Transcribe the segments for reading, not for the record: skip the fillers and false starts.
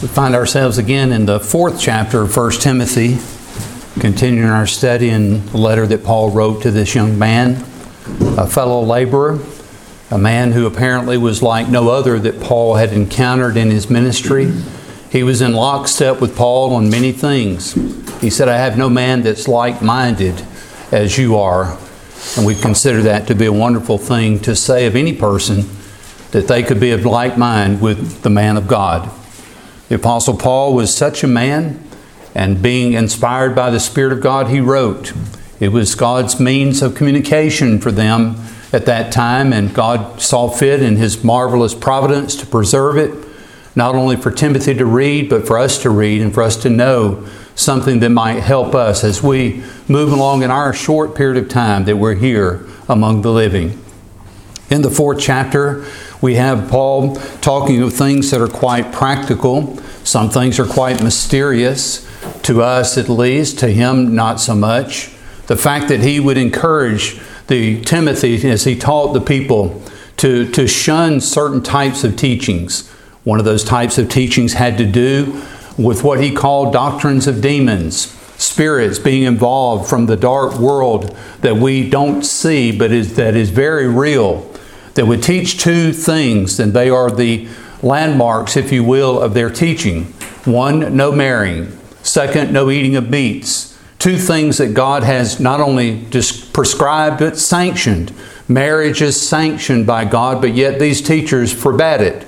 We find ourselves again in the 4th chapter of 1 Timothy, continuing our study in the letter that Paul wrote to this young man, a fellow laborer, a man who apparently was like no other that Paul had encountered in his ministry. He was in lockstep with Paul on many things. He said, "I have no man that's like-minded as you are." And we consider that to be a wonderful thing to say of any person, that they could be of like mind with the man of God. The Apostle Paul was such a man, and being inspired by the Spirit of God, he wrote. It was God's means of communication for them at that time, and God saw fit in His marvelous providence to preserve it, not only for Timothy to read, but for us to read and for us to know something that might help us as we move along in our short period of time that we're here among the living. In the 4th chapter, we have Paul talking of things that are quite practical. Some things are quite mysterious, to us at least, to him not so much. The fact that he would encourage Timothy as he taught the people to shun certain types of teachings. One of those types of teachings had to do with what he called doctrines of demons, spirits being involved from the dark world that we don't see, but that is very real, that would teach two things, and they are the landmarks, if you will, of their teaching. One, no marrying. Second, no eating of meats. Two things that God has not only just prescribed, but sanctioned. Marriage is sanctioned by God, but yet these teachers forbade it.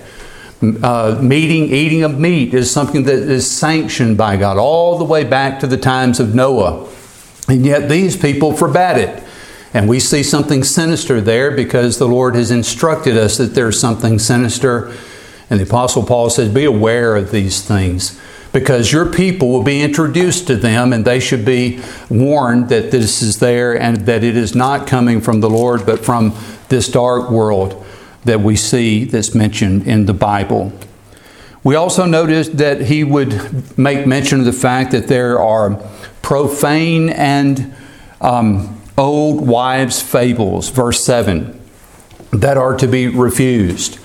Eating of meat is something that is sanctioned by God all the way back to the times of Noah. And yet these people forbade it. And we see something sinister there because the Lord has instructed us that there's something sinister. And the Apostle Paul says, be aware of these things, because your people will be introduced to them, and they should be warned that this is there and that it is not coming from the Lord, but from this dark world that we see that's mentioned in the Bible. We also noticed that he would make mention of the fact that there are profane and old wives' fables, verse 7, that are to be refused.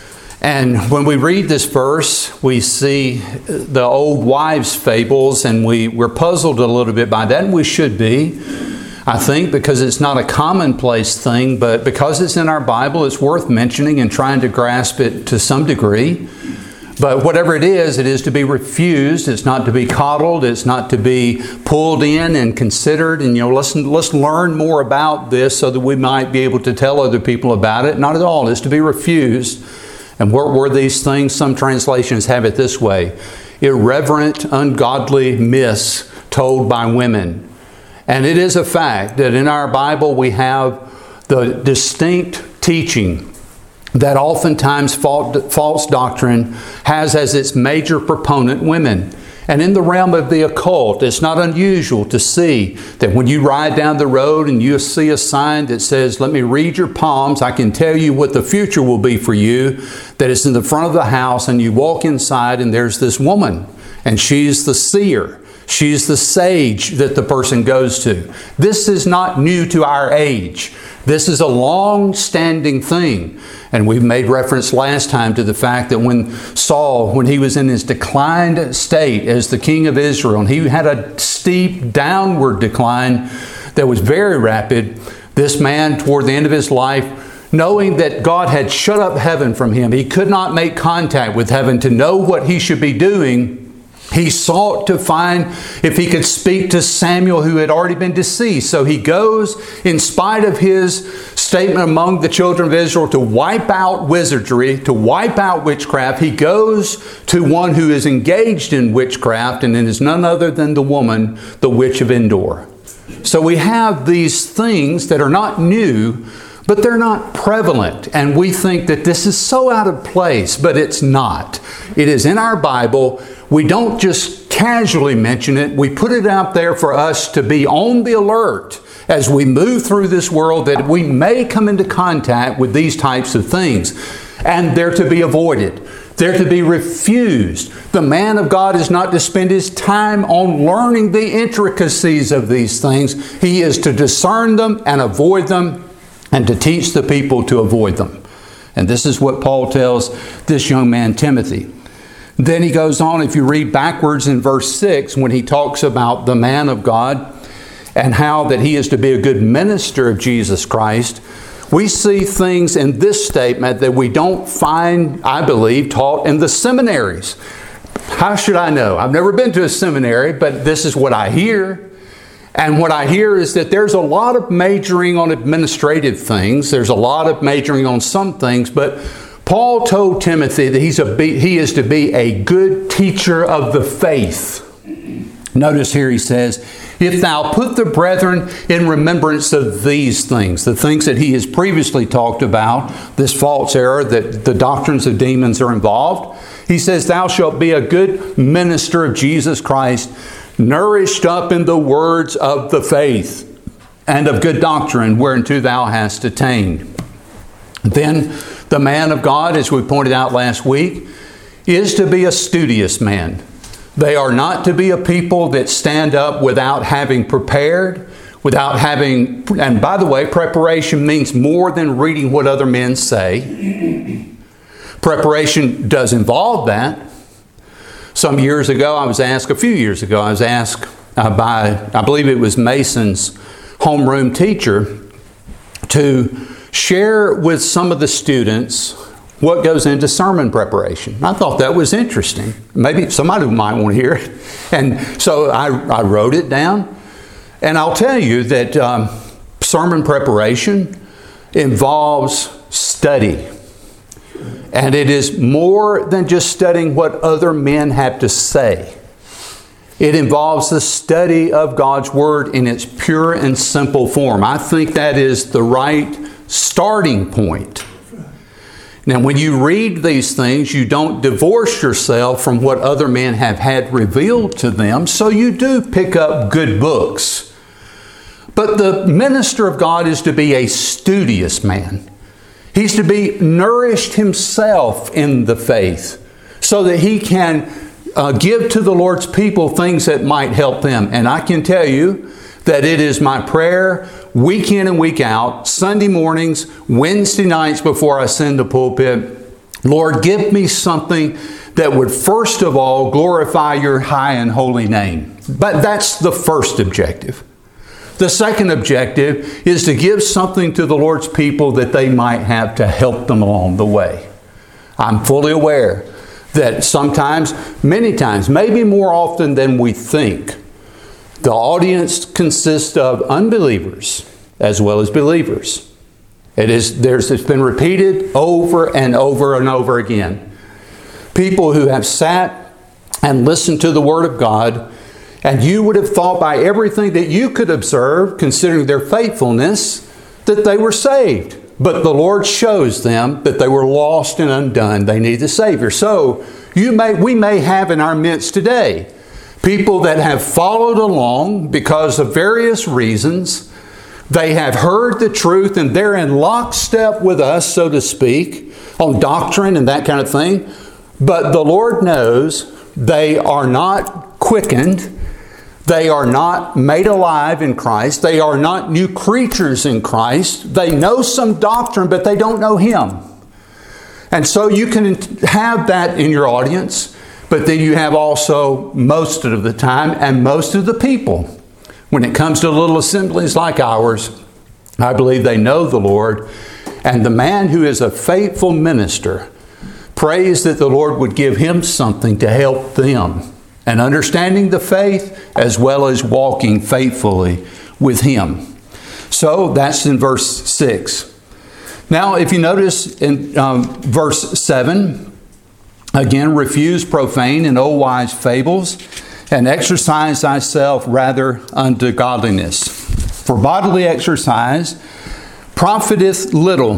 And when we read this verse, we see the old wives' fables, and we're puzzled a little bit by that, and we should be. I think because it's not a commonplace thing, but because it's in our Bible, it's worth mentioning and trying to grasp it to some degree. But whatever it is to be refused. It's not to be coddled. It's not to be pulled in and considered. And let's learn more about this so that we might be able to tell other people about it. Not at all. It's to be refused. And what were these things? Some translations have it this way: irreverent, ungodly myths told by women. And it is a fact that in our Bible we have the distinct teaching that oftentimes false doctrine has as its major proponent women. And in the realm of the occult, it's not unusual to see that when you ride down the road and you see a sign that says, "Let me read your palms, I can tell you what the future will be for you," that is in the front of the house, and you walk inside and there's this woman, and she's the seer. She's the sage that the person goes to. This is not new to our age. This is a long-standing thing. And we've made reference last time to the fact that when Saul, when he was in his declined state as the king of Israel, and he had a steep downward decline that was very rapid, this man toward the end of his life, knowing that God had shut up heaven from him, he could not make contact with heaven to know what he should be doing. He sought to find if he could speak to Samuel, who had already been deceased. So he goes, in spite of his statement among the children of Israel to wipe out wizardry, to wipe out witchcraft, he goes to one who is engaged in witchcraft, and it is none other than the woman, the witch of Endor. So we have these things that are not new, but they're not prevalent. And we think that this is so out of place, but it's not. It is in our Bible. We don't just casually mention it. We put it out there for us to be on the alert as we move through this world, that we may come into contact with these types of things. And they're to be avoided. They're to be refused. The man of God is not to spend his time on learning the intricacies of these things. He is to discern them and avoid them, and to teach the people to avoid them. And this is what Paul tells this young man, Timothy. Then he goes on, if you read backwards in verse 6, when he talks about the man of God and how that he is to be a good minister of Jesus Christ, we see things in this statement that we don't find, I believe, taught in the seminaries. How should I know? I've never been to a seminary, but this is what I hear. And what I hear is that there's a lot of majoring on administrative things. There's a lot of majoring on some things, but Paul told Timothy that he is to be a good teacher of the faith. Notice here he says, if thou put the brethren in remembrance of these things, the things that he has previously talked about, this false error that the doctrines of demons are involved, he says, thou shalt be a good minister of Jesus Christ, nourished up in the words of the faith and of good doctrine whereunto thou hast attained. Then the man of God, as we pointed out last week, is to be a studious man. They are not to be a people that stand up without having prepared, without having, and by the way, preparation means more than reading what other men say. Preparation does involve that. Some years ago, a few years ago, I was asked by, I believe it was Mason's homeroom teacher, to share with some of the students what goes into sermon preparation. I thought that was interesting. Maybe somebody might want to hear it. And so I wrote it down. And I'll tell you that sermon preparation involves study. And it is more than just studying what other men have to say. It involves the study of God's Word in its pure and simple form. I think that is the right starting point. Now, when you read these things, you don't divorce yourself from what other men have had revealed to them, so you do pick up good books. But the minister of God is to be a studious man. He's to be nourished himself in the faith so that he can give to the Lord's people things that might help them. And I can tell you that it is my prayer week in and week out, Sunday mornings, Wednesday nights before I send the pulpit, Lord, give me something that would first of all glorify your high and holy name. But that's the first objective. The second objective is to give something to the Lord's people that they might have to help them along the way. I'm fully aware that sometimes, many times, maybe more often than we think, the audience consists of unbelievers as well as believers. It's been repeated over and over and over again. People who have sat and listened to the Word of God, and you would have thought by everything that you could observe, considering their faithfulness, that they were saved. But the Lord shows them that they were lost and undone. They need a Savior. So we may have in our midst today people that have followed along because of various reasons. They have heard the truth and they're in lockstep with us, so to speak, on doctrine and that kind of thing. But the Lord knows they are not quickened. They are not made alive in Christ. They are not new creatures in Christ. They know some doctrine, but they don't know Him. And so you can have that in your audience, but then you have also most of the time and most of the people. When it comes to little assemblies like ours, I believe they know the Lord. And the man who is a faithful minister prays that the Lord would give him something to help them and understanding the faith as well as walking faithfully with Him. So that's in verse 6. Now, if you notice in verse 7, again, refuse profane and old wise fables, and exercise thyself rather unto godliness. For bodily exercise profiteth little,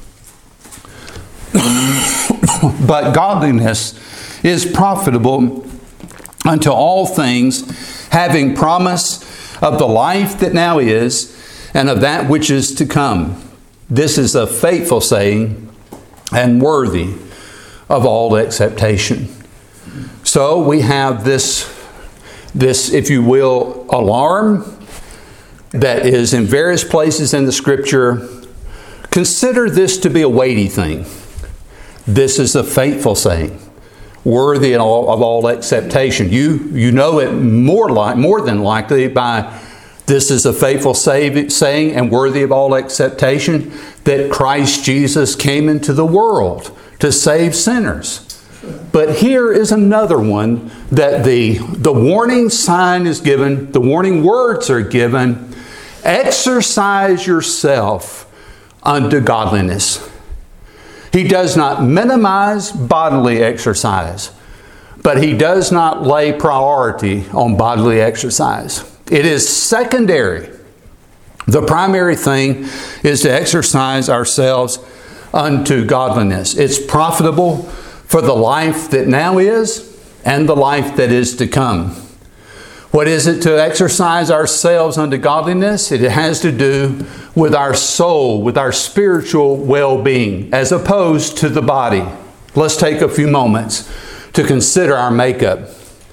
but godliness is profitable unto all things, having promise of the life that now is, and of that which is to come. This is a faithful saying, and worthy of all acceptation. So we have this, if you will, alarm that is in various places in the Scripture. Consider this to be a weighty thing. This is a faithful saying. worthy of all acceptation. You know it more than likely by this is a faithful saying and worthy of all acceptation, that Christ Jesus came into the world to save sinners. But here is another one that the warning sign is given, the warning words are given: exercise yourself unto godliness. He does not minimize bodily exercise, but he does not lay priority on bodily exercise. It is secondary. The primary thing is to exercise ourselves unto godliness. It's profitable for the life that now is and the life that is to come. What is it to exercise ourselves unto godliness? It has to do with our soul, with our spiritual well-being, as opposed to the body. Let's take a few moments to consider our makeup.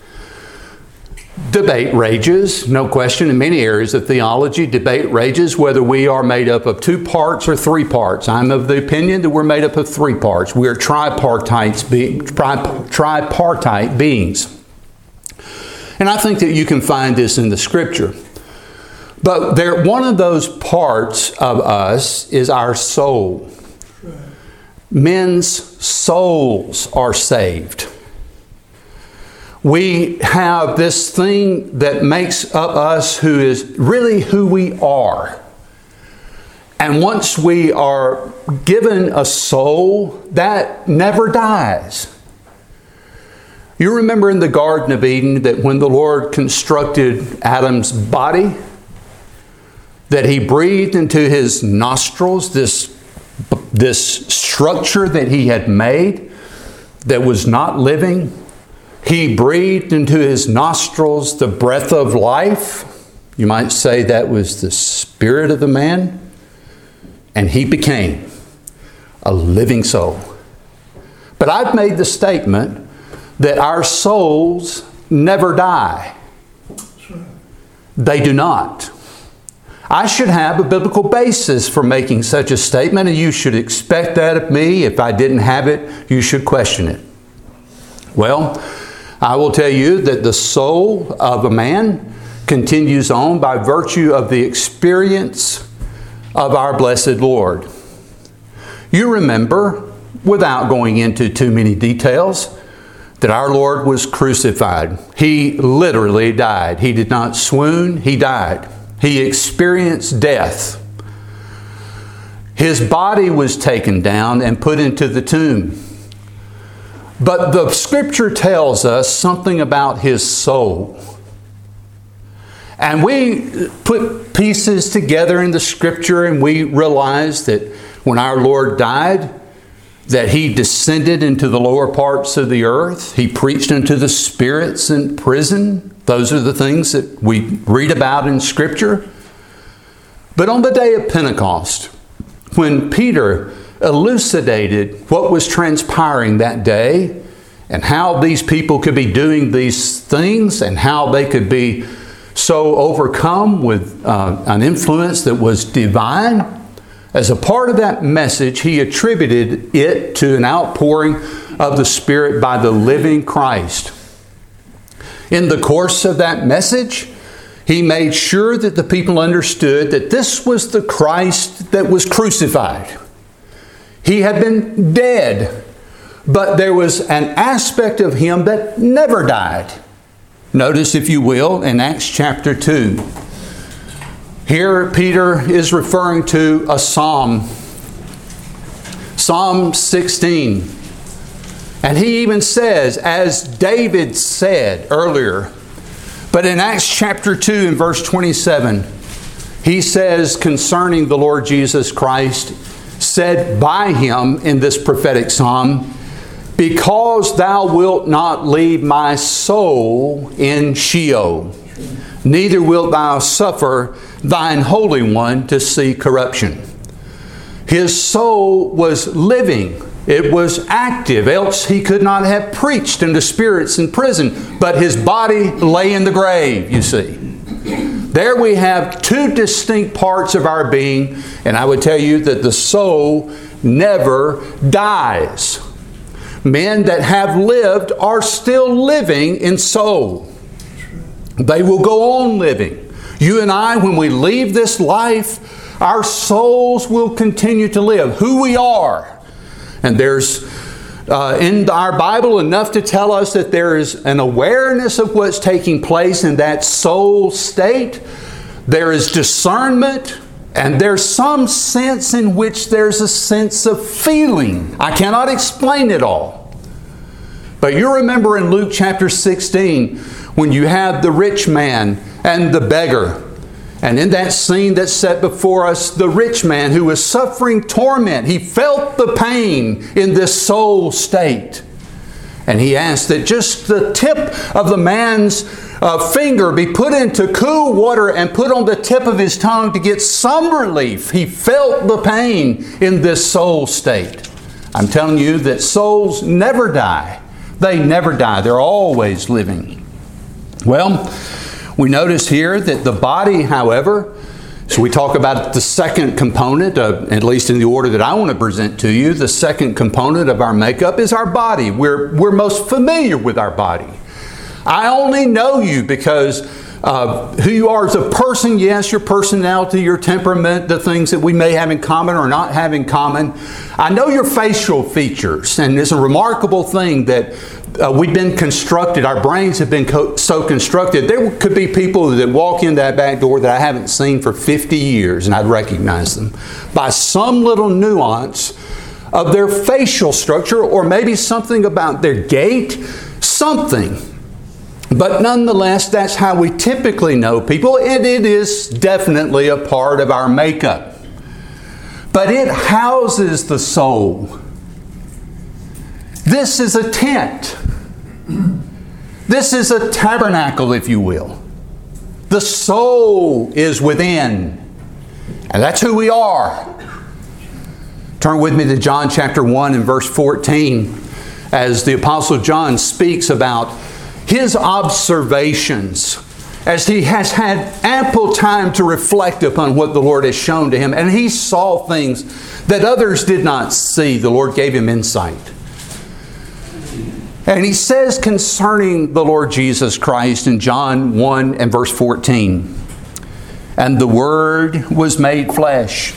Debate rages, no question, in many areas of theology. Debate rages whether we are made up of 2 parts or 3 parts. I'm of the opinion that we're made up of 3 parts. We are tripartite beings. And I think that you can find this in the Scripture. But one of those parts of us is our soul. Men's souls are saved. We have this thing that makes up us who is really who we are. And once we are given a soul, that never dies. You remember in the Garden of Eden that when the Lord constructed Adam's body, that He breathed into his nostrils this structure that He had made that was not living. He breathed into his nostrils the breath of life. You might say that was the spirit of the man. And he became a living soul. But I've made the statement that our souls never die. They do not. I should have a biblical basis for making such a statement, and you should expect that of me. If I didn't have it, you should question it. Well, I will tell you that the soul of a man continues on by virtue of the experience of our blessed Lord. You remember, without going into too many details, that our Lord was crucified. He literally died. He did not swoon, He died. He experienced death. His body was taken down and put into the tomb. But the Scripture tells us something about His soul. And we put pieces together in the Scripture and we realize that when our Lord died, that He descended into the lower parts of the earth. He preached unto the spirits in prison. Those are the things that we read about in Scripture. But on the day of Pentecost, when Peter elucidated what was transpiring that day and how these people could be doing these things and how they could be so overcome with an influence that was divine, as a part of that message, he attributed it to an outpouring of the Spirit by the living Christ. In the course of that message, he made sure that the people understood that this was the Christ that was crucified. He had been dead, but there was an aspect of Him that never died. Notice, if you will, in Acts chapter 2. Here Peter is referring to a psalm, Psalm 16. And he even says, as David said earlier, but in Acts chapter 2 and verse 27, he says concerning the Lord Jesus Christ, said by Him in this prophetic psalm, because Thou wilt not leave my soul in Sheol, neither wilt Thou suffer Thine Holy One to see corruption. His soul was living. It was active, else He could not have preached unto spirits in prison. But His body lay in the grave, you see. There we have 2 distinct parts of our being, and I would tell you that the soul never dies. Men that have lived are still living in soul. They will go on living. You and I, when we leave this life, our souls will continue to live. Who we are. And there's in our Bible enough to tell us that there is an awareness of what's taking place in that soul state. There is discernment, and there's some sense in which there's a sense of feeling. I cannot explain it all. But you remember in Luke chapter 16, when you have the rich man and the beggar. And in that scene that's set before us, the rich man who was suffering torment, he felt the pain in this soul state. And he asked that just the tip of the man's finger be put into cool water and put on the tip of his tongue to get some relief. He felt the pain in this soul state. I'm telling you that souls never die. They never die. They're always living. Well, we notice here that the body, however, so we talk about the second component, at least in the order that I want to present to you, the second component of our makeup is our body. We're most familiar with our body. I only know you because who you are as a person, yes, your personality, your temperament, the things that we may have in common or not have in common. I know your facial features, and it's a remarkable thing that we've been constructed, our brains have been so constructed. There could be people that walk in that back door that I haven't seen for 50 years, and I'd recognize them by some little nuance of their facial structure, or maybe something about their gait, something. But nonetheless, that's how we typically know people, and it is definitely a part of our makeup. But it houses the soul. This is a tent. This is a tabernacle, if you will. The soul is within. And that's who we are. Turn with me to John chapter 1 and verse 14 as the Apostle John speaks about his observations as he has had ample time to reflect upon what the Lord has shown to him. And he saw things that others did not see. The Lord gave him insight. And he says concerning the Lord Jesus Christ in John 1 and verse 14, "And the Word was made flesh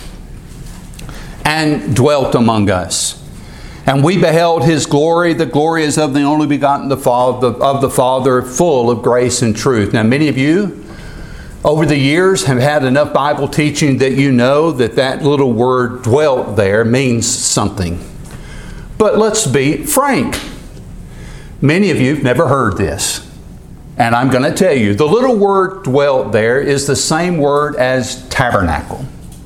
and dwelt among us. And we beheld His glory. The glory is of the only begotten of the Father, full of grace and truth." Now, many of you over the years have had enough Bible teaching that you know that that little word "dwelt" there means something. But let's be frank. Many of you have never heard this. And I'm going to tell you, the little word "dwelt" there is the same word as tabernacle.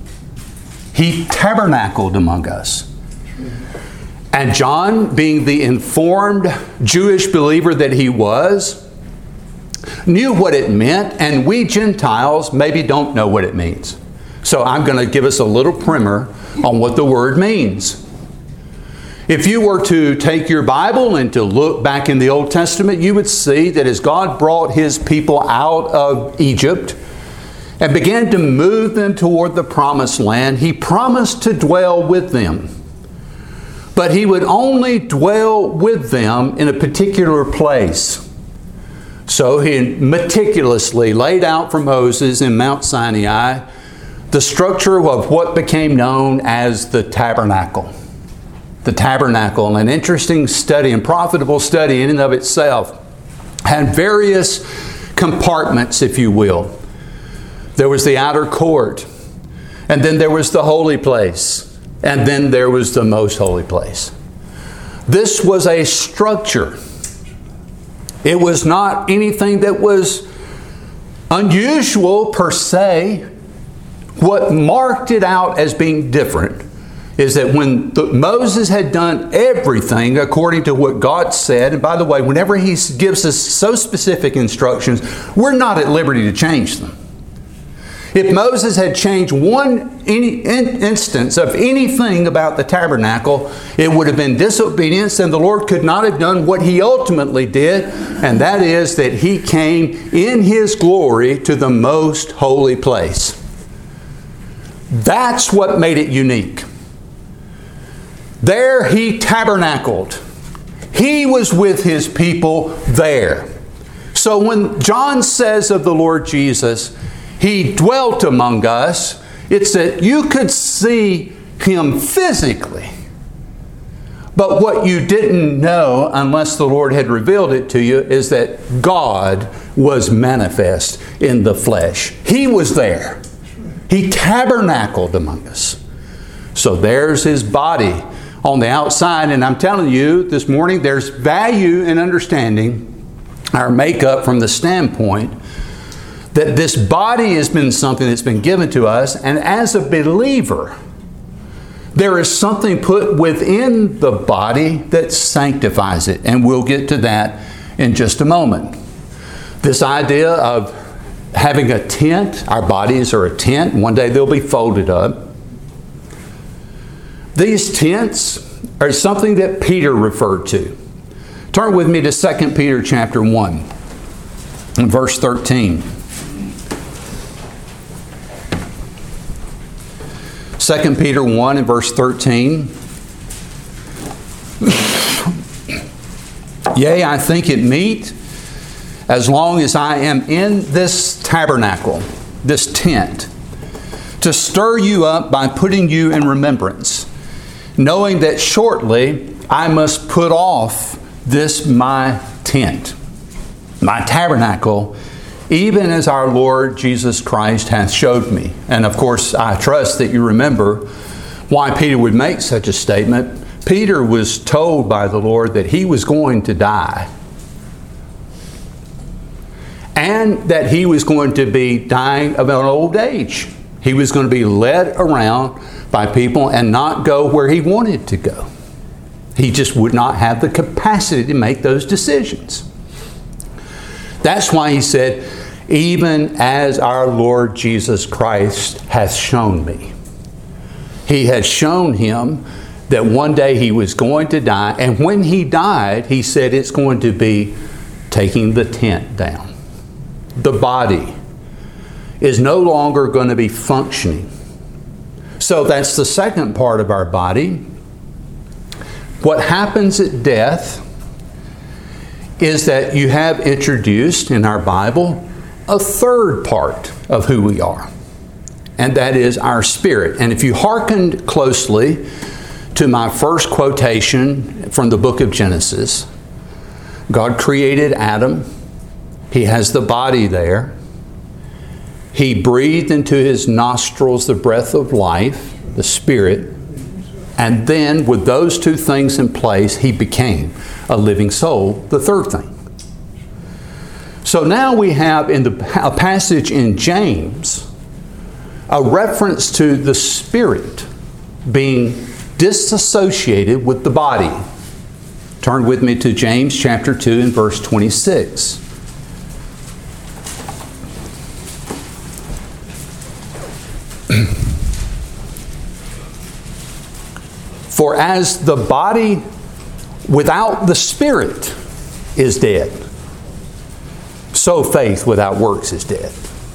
He tabernacled among us. And John, being the informed Jewish believer that he was, knew what it meant, and we Gentiles maybe don't know what it means. So I'm going to give us a little primer on what the word means. If you were to take your Bible and to look back in the Old Testament, you would see that as God brought His people out of Egypt and began to move them toward the Promised Land, He promised to dwell with them. But He would only dwell with them in a particular place. So He meticulously laid out for Moses in Mount Sinai the structure of what became known as the tabernacle. The tabernacle, an interesting study and profitable study in and of itself, had various compartments, if you will. There was the outer court, and then there was the holy place, and then there was the most holy place. This was a structure. It was not anything that was unusual per se. What marked it out as being different is that when Moses had done everything according to what God said, and by the way, whenever He gives us so specific instructions, we're not at liberty to change them. If Moses had changed any instance of anything about the tabernacle, it would have been disobedience, and the Lord could not have done what He ultimately did, and that is that He came in His glory to the most holy place. That's what made it unique. There He tabernacled. He was with His people there. So when John says of the Lord Jesus, He dwelt among us, it's that you could see Him physically. But what you didn't know, unless the Lord had revealed it to you, is that God was manifest in the flesh. He was there. He tabernacled among us. So there's His body on the outside. And I'm telling you this morning, there's value in understanding our makeup from the standpoint that this body has been something that's been given to us. And as a believer, there is something put within the body that sanctifies it. And we'll get to that in just a moment. This idea of having a tent, our bodies are a tent, one day they'll be folded up. These tents are something that Peter referred to. Turn with me to 2 Peter chapter 1 and verse 13. 2 Peter 1 and verse 13. Yea, I think it meet, as long as I am in this tabernacle, this tent, to stir you up by putting you in remembrance, knowing that shortly I must put off this my tent, my tabernacle, even as our Lord Jesus Christ hath showed me. And of course, I trust that you remember why Peter would make such a statement. Peter was told by the Lord that he was going to die, and that he was going to be dying of an old age. He was going to be led around by people and not go where he wanted to go. He just would not have the capacity to make those decisions. That's why he said, even as our Lord Jesus Christ hath shown me. He had shown him that one day he was going to die. And when he died, he said it's going to be taking the tent down. The body is no longer going to be functioning. So that's the second part of our body. What happens at death is that you have introduced in our Bible a third part of who we are, and that is our spirit. And if you hearkened closely to my first quotation from the book of Genesis, God created Adam. He has the body there. He breathed into his nostrils the breath of life, the spirit, and then with those two things in place, he became a living soul, the third thing. So now we have in a passage in James a reference to the spirit being disassociated with the body. Turn with me to James chapter 2 and verse 26. For as the body without the spirit is dead, so faith without works is dead.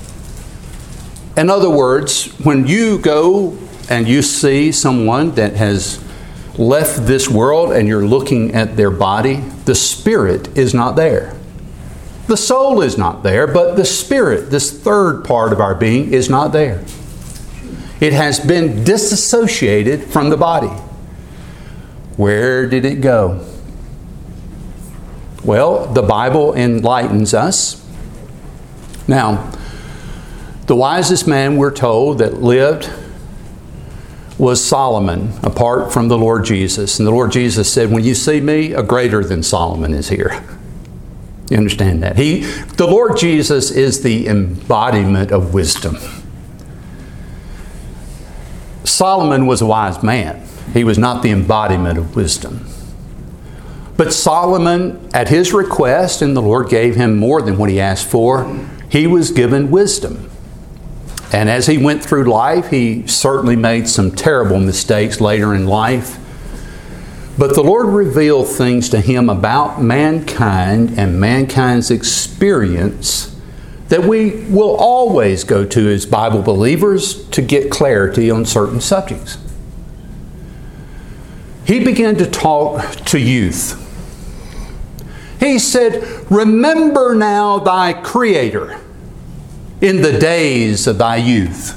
In other words, when you go and you see someone that has left this world and you're looking at their body, the spirit is not there. The soul is not there, but the spirit, this third part of our being, is not there. It has been disassociated from the body. Where did it go? Well, the Bible enlightens us. Now, the wisest man, we're told, that lived was Solomon, apart from the Lord Jesus. And the Lord Jesus said, when you see me, a greater than Solomon is here. You understand that? The Lord Jesus is the embodiment of wisdom. Solomon was a wise man. He was not the embodiment of wisdom. But Solomon, at his request, and the Lord gave him more than what he asked for, he was given wisdom. And as he went through life, he certainly made some terrible mistakes later in life. But the Lord revealed things to him about mankind and mankind's experience that we will always go to as Bible believers to get clarity on certain subjects. He began to talk to youth. He said, remember now thy Creator in the days of thy youth.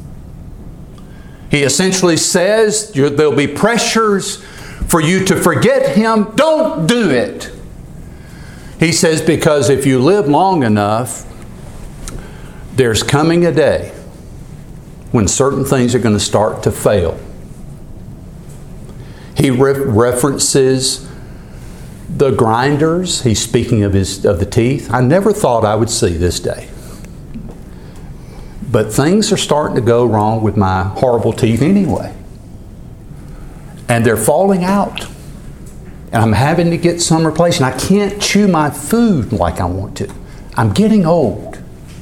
He essentially says there'll be pressures for you to forget Him. Don't do it. He says, because if you live long enough, there's coming a day when certain things are going to start to fail. He references the grinders. He's speaking of the teeth. I never thought I would see this day. But things are starting to go wrong with my horrible teeth anyway. And they're falling out. And I'm having to get some replaced. And I can't chew my food like I want to. I'm getting old.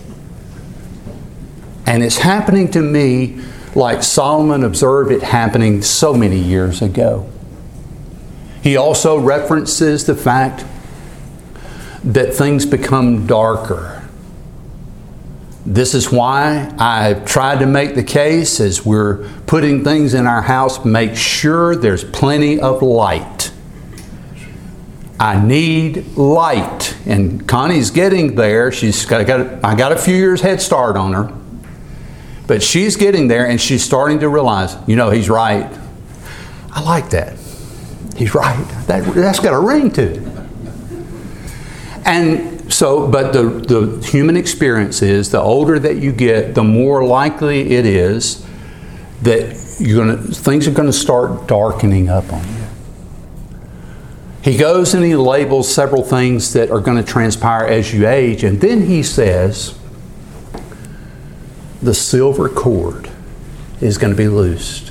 And it's happening to me like Solomon observed it happening so many years ago. He also references the fact that things become darker. This is why I've tried to make the case as we're putting things in our house, make sure there's plenty of light. I need light. And Connie's getting there. I got a few years head start on her. But she's getting there and she's starting to realize, he's right. I like that. He's right. That's got a ring to it. And so, but the human experience is the older that you get, the more likely it is that things are going to start darkening up on you. He goes and he labels several things that are going to transpire as you age, and then he says, the silver cord is going to be loosed.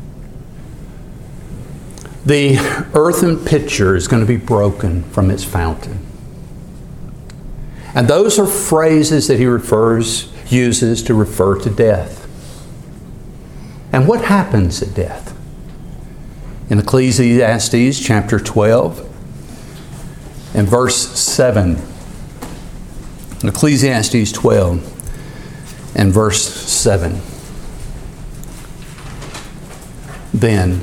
The earthen pitcher is going to be broken from its fountain. And those are phrases that he uses to refer to death. And what happens at death? In Ecclesiastes chapter 12 and verse 7. Ecclesiastes 12 and verse 7. Then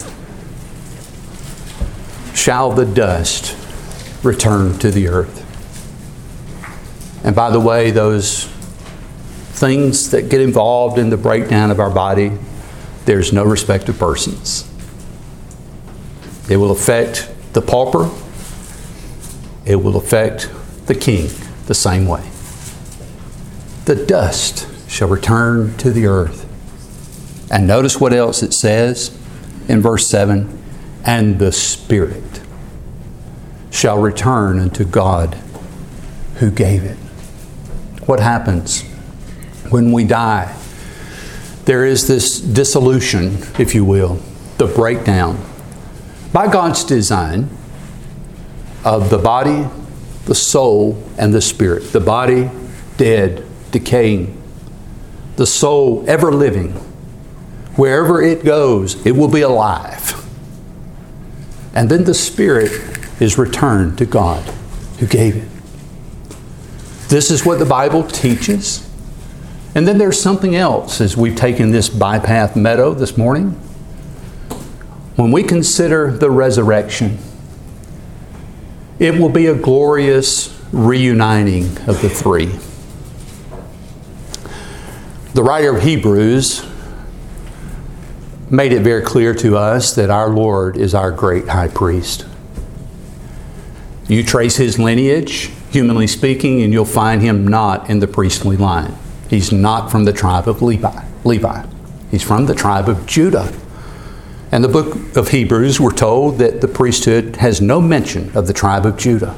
shall the dust return to the earth. And by the way, those things that get involved in the breakdown of our body, there's no respect of persons. It will affect the pauper. It will affect the king the same way. The dust shall return to the earth. And notice what else it says in verse 7. And the Spirit shall return unto God who gave it. What happens when we die? There is this dissolution, if you will, the breakdown by God's design of the body, the soul, and the spirit. The body dead, decaying. The soul ever living. Wherever it goes, it will be alive. And then the spirit is returned to God who gave it. This is what the Bible teaches. And then there's something else as we've taken this bypath meadow this morning. When we consider the resurrection, it will be a glorious reuniting of the three. The writer of Hebrews made it very clear to us that our Lord is our great high priest. You trace his lineage, humanly speaking, and you'll find him not in the priestly line. He's not from the tribe of Levi. He's from the tribe of Judah. And the book of Hebrews, we're told that the priesthood has no mention of the tribe of Judah.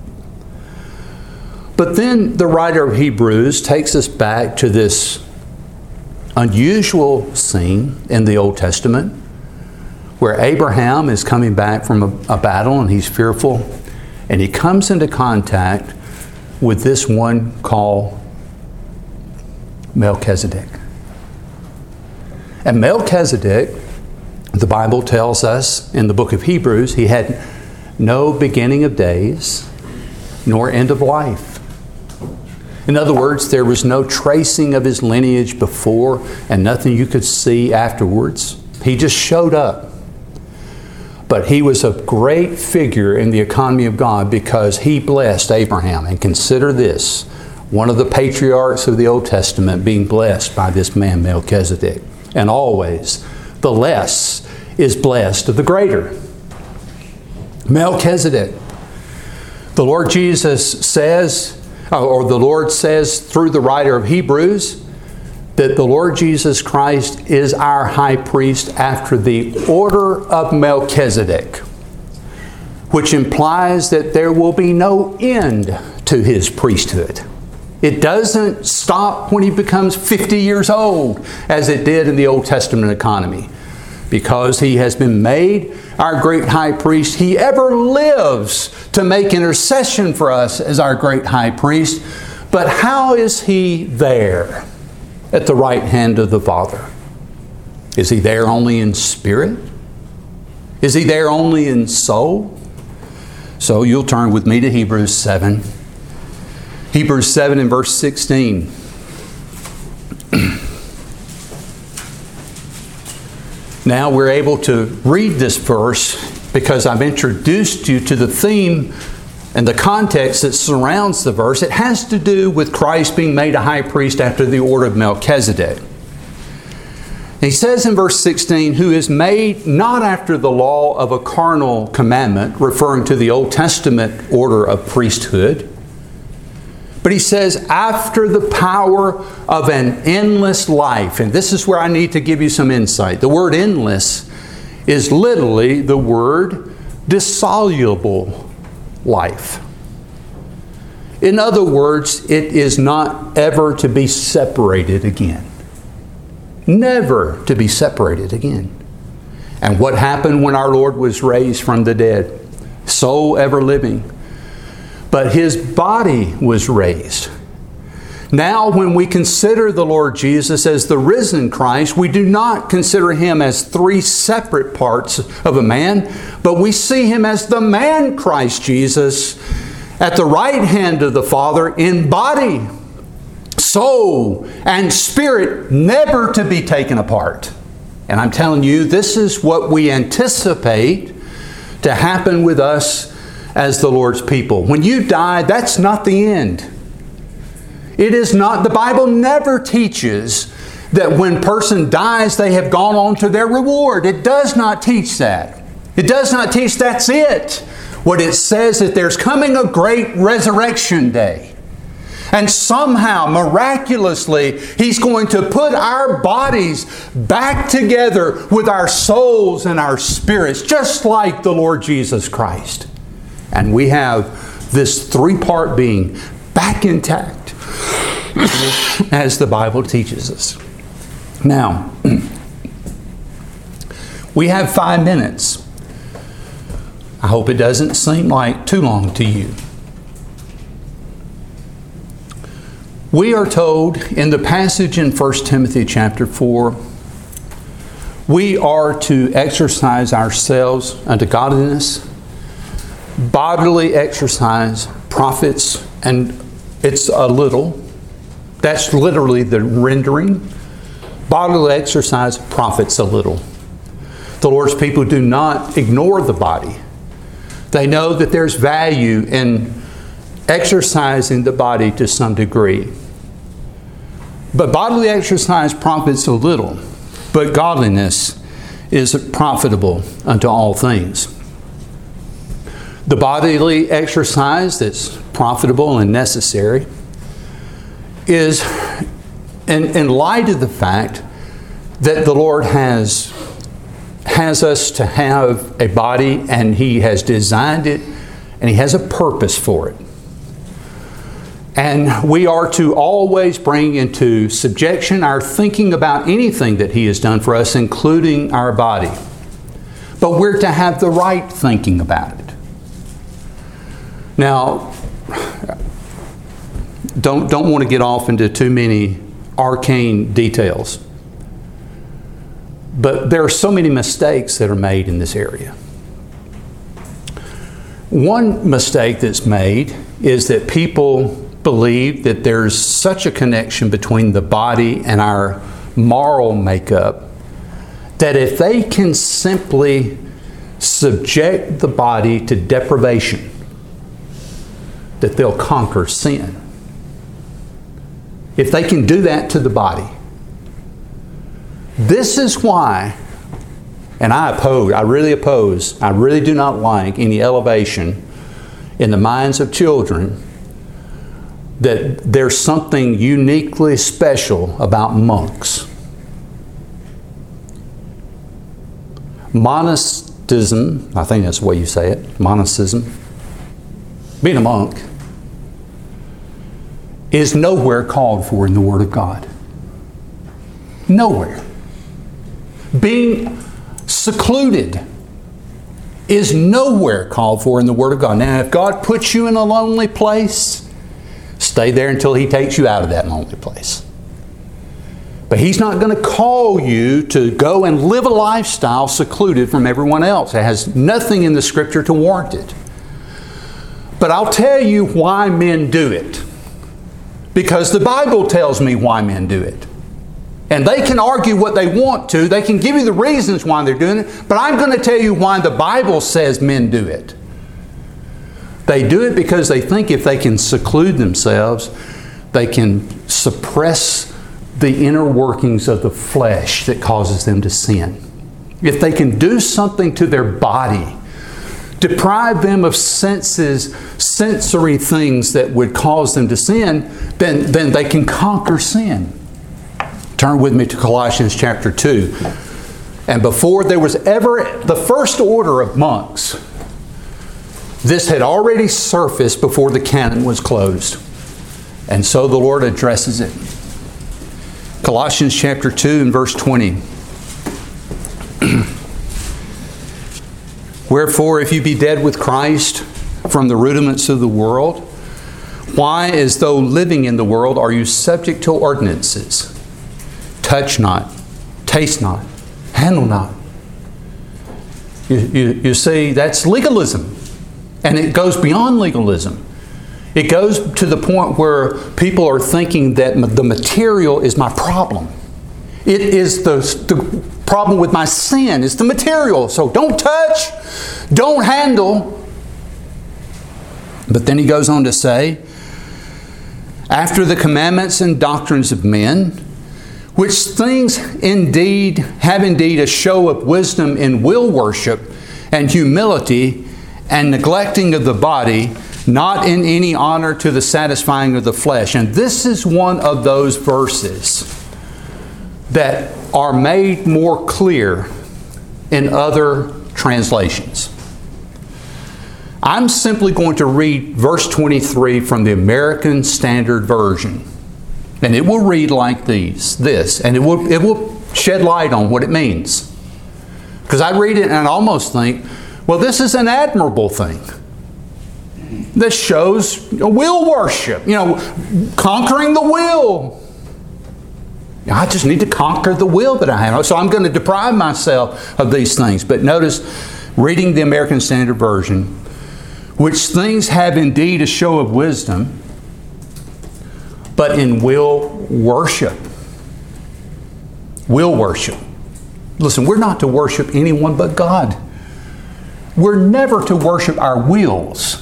But then the writer of Hebrews takes us back to this unusual scene in the Old Testament where Abraham is coming back from a battle and he's fearful, and he comes into contact with this one called Melchizedek. And Melchizedek, the Bible tells us in the book of Hebrews, he had no beginning of days nor end of life. In other words, there was no tracing of his lineage before and nothing you could see afterwards. He just showed up. But he was a great figure in the economy of God because he blessed Abraham. And consider this, one of the patriarchs of the Old Testament being blessed by this man Melchizedek. And always, the less is blessed of the greater. Melchizedek. The Lord Jesus says, or the Lord says through the writer of Hebrews, that the Lord Jesus Christ is our high priest after the order of Melchizedek, which implies that there will be no end to his priesthood. It doesn't stop when he becomes 50 years old, as it did in the Old Testament economy. Because he has been made our great high priest, he ever lives to make intercession for us as our great high priest. But how is he there at the right hand of the Father? Is he there only in spirit? Is he there only in soul? So you'll turn with me to Hebrews 7. Hebrews 7 and verse 16. Now we're able to read this verse because I've introduced you to the theme and the context that surrounds the verse. It has to do with Christ being made a high priest after the order of Melchizedek. He says in verse 16, who is made not after the law of a carnal commandment, referring to the Old Testament order of priesthood, but he says, after the power of an endless life. And this is where I need to give you some insight. The word endless is literally the word dissoluble life. In other words, it is not ever to be separated again. Never to be separated again. And what happened when our Lord was raised from the dead? Soul ever living. But his body was raised. Now, when we consider the Lord Jesus as the risen Christ, we do not consider him as three separate parts of a man, but we see him as the man Christ Jesus at the right hand of the Father in body, soul, and spirit, never to be taken apart. And I'm telling you, this is what we anticipate to happen with us as the Lord's people. When you die, that's not the end. It is not. The Bible never teaches that when a person dies, they have gone on to their reward. It does not teach that. It does not teach that's it. What it says is there's coming a great resurrection day. And somehow, miraculously, He's going to put our bodies back together with our souls and our spirits, just like the Lord Jesus Christ. And we have this three-part being back intact, as the Bible teaches us. Now, we have 5 minutes. I hope it doesn't seem like too long to you. We are told in the passage in 1 Timothy chapter 4, we are to exercise ourselves unto godliness. Bodily exercise profits, and it's a little. That's literally the rendering. Bodily exercise profits a little. The Lord's people do not ignore the body. They know that there's value in exercising the body to some degree. But bodily exercise profits a little, but godliness is profitable unto all things. The bodily exercise that's profitable and necessary is in light of the fact that the Lord has us to have a body, and He has designed it, and He has a purpose for it. And we are to always bring into subjection our thinking about anything that He has done for us, including our body. But we're to have the right thinking about it. Now, don't want to get off into too many arcane details. But there are so many mistakes that are made in this area. One mistake that's made is that people believe that there's such a connection between the body and our moral makeup that if they can simply subject the body to deprivation, that they'll conquer sin. If they can do that to the body. This is why, and I really do not like any elevation in the minds of children that there's something uniquely special about monks. Monasticism, I think that's the way you say it, monasticism, being a monk, is nowhere called for in the Word of God. Nowhere. Being secluded is nowhere called for in the Word of God. Now, if God puts you in a lonely place, stay there until He takes you out of that lonely place. But He's not going to call you to go and live a lifestyle secluded from everyone else. It has nothing in the Scripture to warrant it. But I'll tell you why men do it. Because the Bible tells me why men do it. And they can argue what they want to. They can give you the reasons why they're doing it. But I'm going to tell you why the Bible says men do it. They do it because they think if they can seclude themselves, they can suppress the inner workings of the flesh that causes them to sin. If they can do something to their body, deprive them of sensory things that would cause them to sin, then they can conquer sin. Turn with me to Colossians chapter 2. And before there was ever the first order of monks, this had already surfaced before the canon was closed. And so the Lord addresses it. Colossians chapter 2 and verse 20. Wherefore, if you be dead with Christ from the rudiments of the world, why, as though living in the world, are you subject to ordinances? Touch not, taste not, handle not. You see, that's legalism. And it goes beyond legalism. It goes to the point where people are thinking that the material is my problem. It is the problem with my sin. It's the material. So don't touch, don't handle. But then he goes on to say, after the commandments and doctrines of men, which things indeed have indeed a show of wisdom in will worship and humility and neglecting of the body, not in any honor to the satisfying of the flesh. And this is one of those verses that are made more clear in other translations. I'm simply going to read verse 23 from the American Standard Version. And it will read like this, and it will shed light on what it means. Because I read it and I almost think, well, this is an admirable thing. This shows will worship, conquering the will. I just need to conquer the will that I have. So I'm going to deprive myself of these things. But notice, reading the American Standard Version, which things have indeed a show of wisdom, but in will worship. Will worship. Listen, we're not to worship anyone but God. We're never to worship our wills.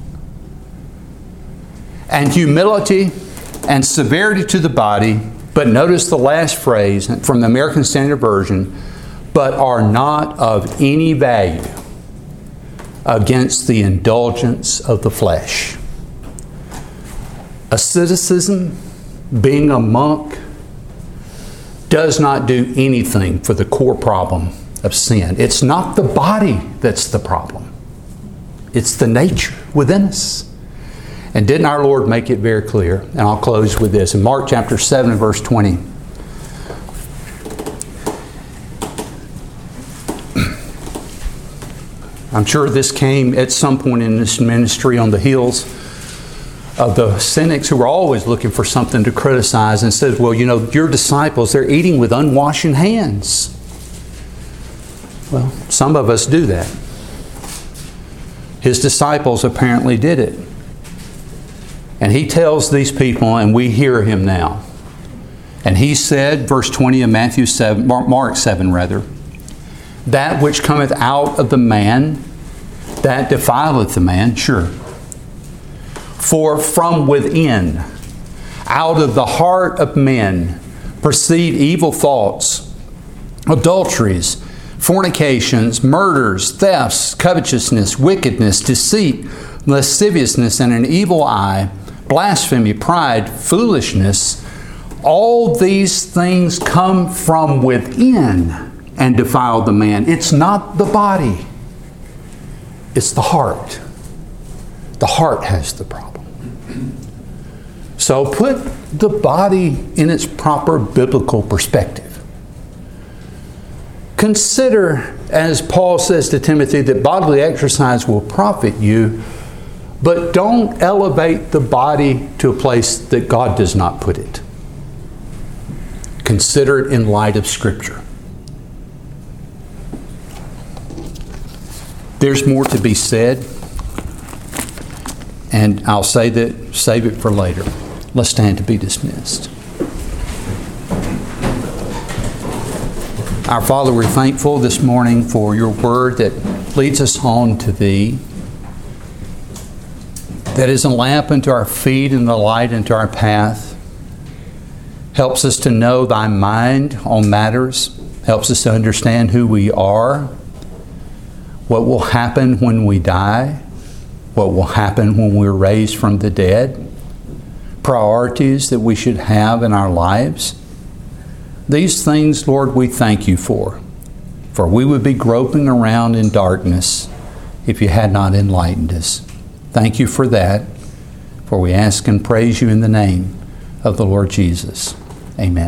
And humility and severity to the body, but notice the last phrase from the American Standard Version, but are not of any value against the indulgence of the flesh. Asceticism, being a monk, does not do anything for the core problem of sin. It's not the body that's the problem. It's the nature within us. And didn't our Lord make it very clear? And I'll close with this. In Mark chapter 7 and verse 20. I'm sure this came at some point in this ministry on the heels of the cynics who were always looking for something to criticize and said, well, your disciples, they're eating with unwashed hands. Well, some of us do that. His disciples apparently did it. And he tells these people, and we hear him now. And he said, verse 20 of Mark 7, That which cometh out of the man, that defileth the man, sure. For from within, out of the heart of men, proceed evil thoughts, adulteries, fornications, murders, thefts, covetousness, wickedness, deceit, lasciviousness, and an evil eye, blasphemy, pride, foolishness. All these things come from within and defile the man. It's not the body. It's the heart. The heart has the problem. So put the body in its proper biblical perspective. Consider, as Paul says to Timothy, that bodily exercise will profit you, but don't elevate the body to a place that God does not put it. Consider it in light of Scripture. There's more to be said, and I'll save it for later. Let's stand to be dismissed. Our Father, we're thankful this morning for your word that leads us on to Thee, that is a lamp unto our feet and a light unto our path, helps us to know Thy mind on matters, helps us to understand who we are, what will happen when we die, what will happen when we're raised from the dead, priorities that we should have in our lives. These things, Lord, we thank You for we would be groping around in darkness if You had not enlightened us. Thank You for that, for we ask and praise You in the name of the Lord Jesus. Amen.